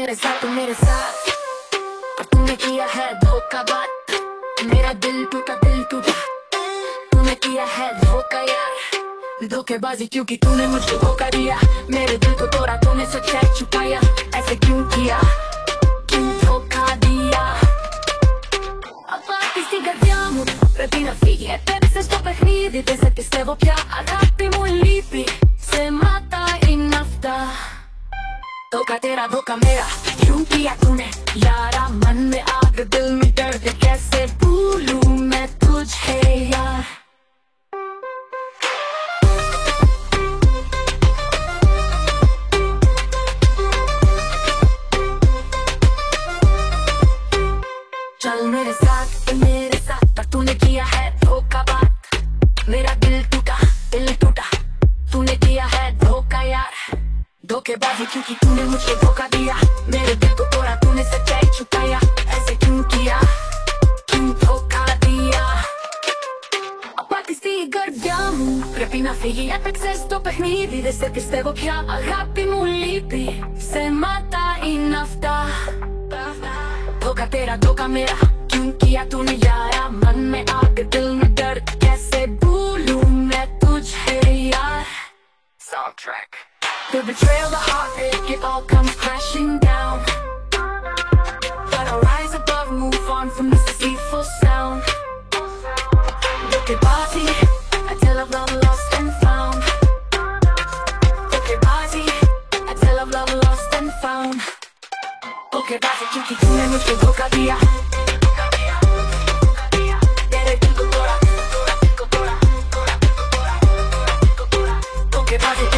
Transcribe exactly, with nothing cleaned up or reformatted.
मेरे साथ तू मेरे साथ, पर तूने किया है धोखा बात। मेरा दिल टूटा दिल टूटा, तूने किया है धोखा यार। धोखेबाजी क्योंकि तूने मुझको धोखा दिया, मेरे दिल को तोड़ा तूने सच्चाई छुपाया। ऐसे क्यों किया, क्यों धोखा दिया? Apparti sti gardiamo, rapina figli e per se sto per credi, pensa che stevo pia ad attimo lipi, se mata in nafta। धोखा तेरा धोखा मेरा, क्यों किया तूने यारा? मन में आग दिल में दर्द, कैसे भूलूं मैं तुझे यार। चल मेरे साथ मेरे साथ, पर तूने किया है धोखा बात। मेरा दिल टूटा दिल टूटा, तूने किया है धोखा यार। धोखेबाजी क्योंकि तूने मुझे धोखा दिया, मेरे दिल को तोड़ा तूने सच्चाई छुपाया। ऐसे क्यों किया, क्यों धोखा दिया? Apparti sti gardiamo, rapina figli e per se sto per credi, desde che stevo pia agapimo lipi, se mata in nafta। धोखा तेरा धोखा मेरा, क्यों किया तूने यारा? मन में आग दिल में दर्द, कैसे भूलूं मैं तुझे यार। Soundtrack. The betrayal, the heartache, it all comes crashing down, but I rise above, move on from this deceitful sound। धोखेबाजी, a tale of love lost and found। धोखेबाजी, a tale of love lost and found। धोखेबाजी क्योंकि तूने मुझको धोखा दिया, तेरे दिल को तोड़ा, तोड़ा दिल को तोड़ा, तोड़ा दिल को तोड़ा, तोड़ा दिल को तोड़ा। धोखेबाजी